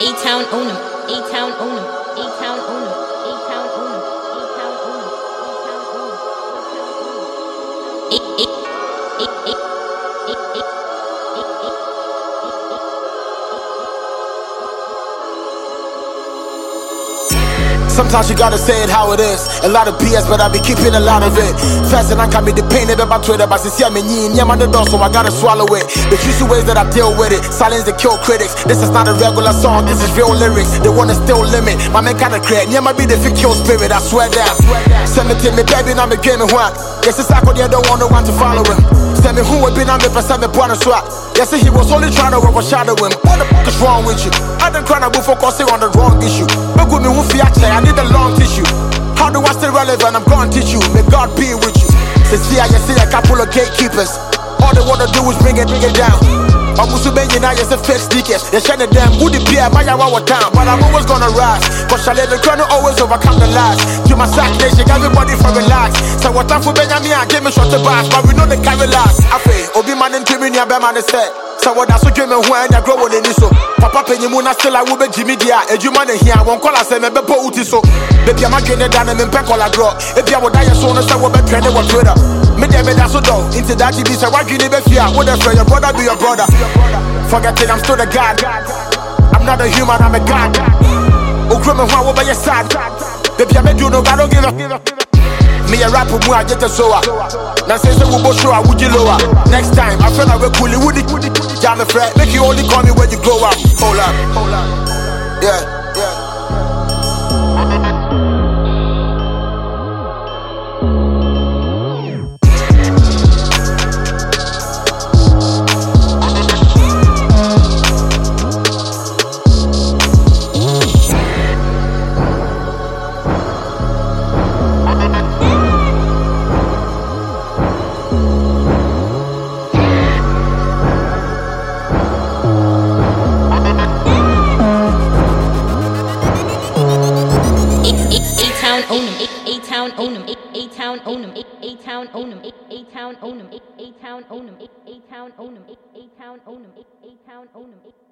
A-Town own them, A-Town own them, A-Town own them, A-Town own them, A-Town own them, A-Town own them. Sometimes you gotta say it how it is. A lot of BS, but I be keeping a lot of it. Fast and I can be the pain about Twitter, but since I'm in yeah, man, the door, so I gotta swallow it. The usual ways that I deal with it, silence the kill critics. This is not a regular song, this is real lyrics. They wanna still limit, my man kinda create. Yeah, might be the fit kill spirit, I swear that. Send me to me, baby, now me game me one. Yes, it's like I don't want no one to follow him. Send me who would be on me for 7 points swap. Yes, he was only trying to overshadow him. What the fuck is wrong with you? I done crying about focusing on the wrong issue. But with me, who fear I need a long tissue. How do I stay relevant? I'm gonna teach you. May God be with you. Since here, you see a couple of gatekeepers. All they wanna do is bring it down. I'm also being now, you're fake sneakers. They're shining them, who the beer, my hour town. But I'm always gonna rise. Cause I let the crown always overcome the lies. To my sack nation, everybody for relax. So what time for Benjamin, I gave me short the bars, but we know they carry last. I feel, Obi man and Timmy, your man is said. So what that's what dreaming when you're growing in this so. Papa penny moon, I still I will be Jimmy Dia. And you man here, I won't call us and be bought so. Baby, I'm getting down and peck all I draw. If you would die, so I will be trending on Twitter. Me dem that's so dull. Into that TV, so why you need be fear? What if your brother be your brother? Forget it, I'm still the God. I'm not a human, I'm a God. Oh, criminal, how over your side? Baby, I do no, I don't give a. Me a rapper, I get a soa. Now say we both show, would you lower? Next time, I feel like we're cool, would it? Jam the fret, make you only call me when you grow up. Hold up. Yeah. A-Town own them, A-Town own them, A-Town own them, A-Town own them, A-Town own them, A-Town own them, A-Town own them, A-Town own them, A-Town own them.